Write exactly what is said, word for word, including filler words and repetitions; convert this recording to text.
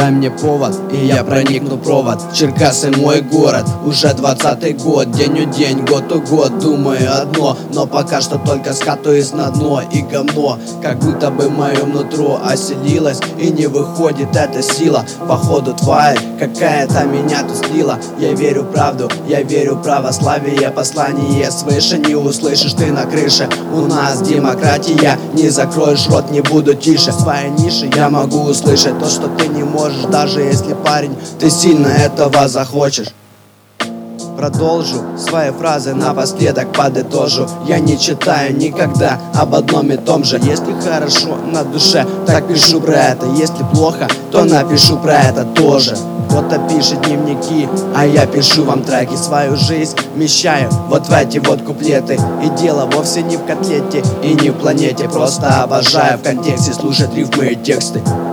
дай мне повод, и я проникну в провод. Черкассы мой город, уже двадцатый год. День у день, год у год, думаю одно, но пока что только скатываюсь на дно и говно. Как будто бы мое нутро оселилось, и не выходит эта сила. Походу тварь какая-то меня тут слила. Я верю в правду, я верю в православие. Послание свыше не услышишь ты на крыше. У нас демократия, не закроешь рот, не буду тише. В своей нише я могу услышать то, что ты не можешь. Даже если, парень, ты сильно этого захочешь. Продолжу свои фразы, напоследок подытожу. Я не читаю никогда об одном и том же. Если хорошо на душе, так пишу про это. Если плохо, то напишу про это тоже. Кто-то пишет дневники, а я пишу вам треки. Свою жизнь вмещаю вот в эти вот куплеты. И дело вовсе не в котлете и не в планете. Просто обожаю в контексте слушать рифмы и тексты.